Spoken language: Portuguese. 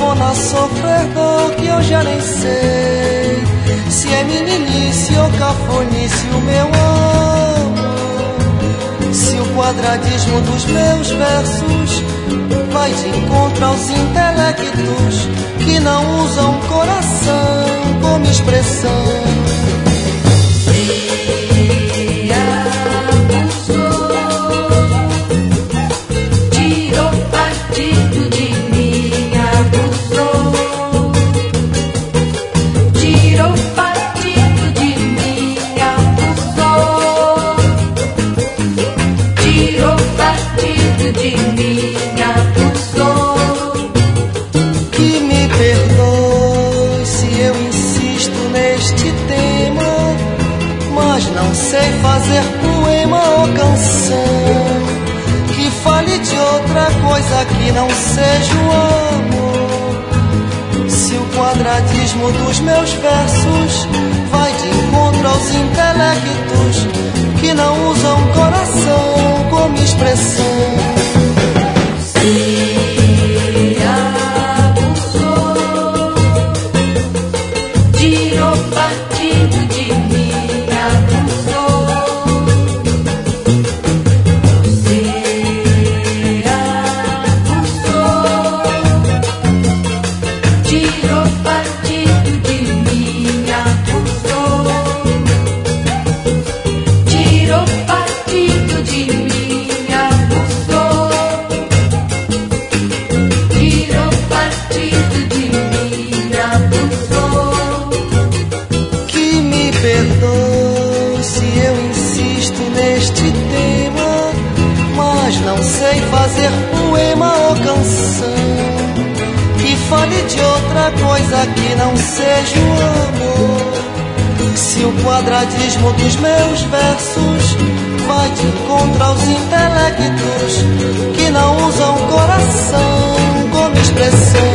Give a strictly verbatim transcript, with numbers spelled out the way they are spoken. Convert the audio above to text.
cafona, sofredor, que eu já nem sei se é meninice ou cafonice o meu amor. Se o quadradismo dos meus versos vai de encontro aos intelectos que não usam coração como expressão. Não sei fazer poema ou canção que fale de outra coisa que não seja o amor. Se o quadradismo dos meus versos vai de encontro aos intelectos que não usam coração como expressão. Se abusou, tirou partido de mim. Perdoe se eu insisto neste tema, mas não sei fazer poema ou canção que fale de outra coisa que não seja o amor. Se o quadradismo dos meus versos vai de encontro aos intelectos que não usam coração como expressão.